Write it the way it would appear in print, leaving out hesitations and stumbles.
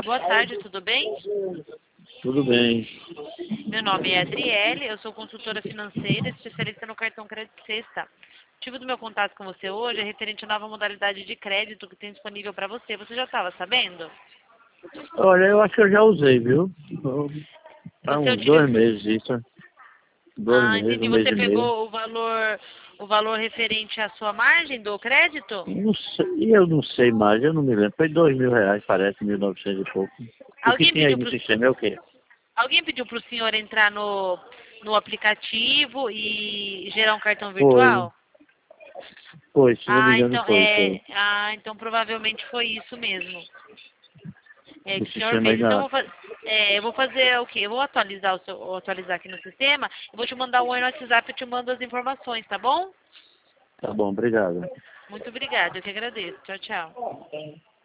boa tarde, tudo bem? Tudo bem. Meu nome é Adriele, eu sou consultora financeira, especialista no cartão Crédito Sexta. O motivo do meu contato com você hoje é referente à nova modalidade de crédito que tem disponível para você. Você já estava sabendo? Olha, eu acho que eu já usei, viu? Há Você uns 2 utiliza... meses isso. 2 meses, entendi. um mês Você e meio. pegou o valor referente à sua margem do crédito? Não sei, e eu não sei mais, eu não me lembro. Foi R$ 2.000, parece, 1.900 e pouco. O que Alguém tem aí pediu no para sistema é o quê? alguém pediu para o senhor entrar no aplicativo e gerar um cartão Foi, virtual? foi, se não me engano foi. Então provavelmente foi isso mesmo. É O que o senhor sistema fez. Então ainda... eu vou fazer o quê? Eu vou atualizar aqui no sistema. Eu vou te mandar um oi no WhatsApp e te mando as informações, tá bom? Tá bom, obrigado. Muito obrigada, eu que agradeço. Tchau, tchau.